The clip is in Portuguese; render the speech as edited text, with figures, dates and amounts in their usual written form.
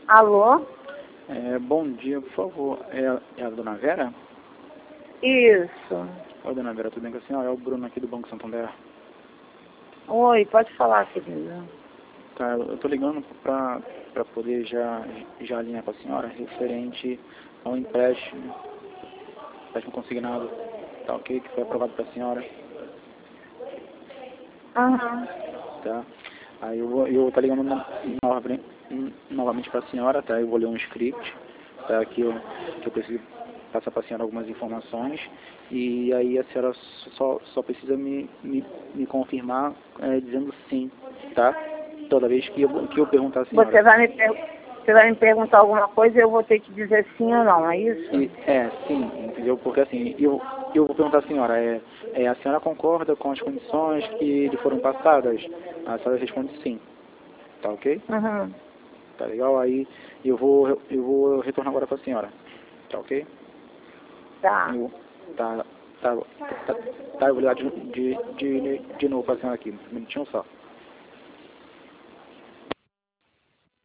Alô? Bom dia, por favor. É a dona Vera? Isso. Oi, dona Vera, tudo bem com a senhora? É o Bruno aqui do Banco Santander. Oi, pode falar, querida. Tá, eu tô ligando para poder já alinhar com a senhora referente ao empréstimo consignado, tá ok? Que foi aprovado para a senhora, Aham. tá? Aí eu vou tá ligando novamente para a senhora, tá? Eu vou ler um script, tá? Que eu preciso passar para a senhora algumas informações e aí a senhora só precisa me confirmar dizendo sim, tá? Toda vez que eu perguntar à senhora. Você vai me perguntar alguma coisa e eu vou ter que dizer sim ou não, é isso? Sim, entendeu? Porque assim, eu vou perguntar à senhora, a senhora concorda com as condições que lhe foram passadas? A senhora responde sim, tá ok? Uhum. Tá legal? Aí eu vou retornar agora para a senhora, tá ok? Tá. Tá, eu vou ligar de novo para a senhora aqui, um minutinho só.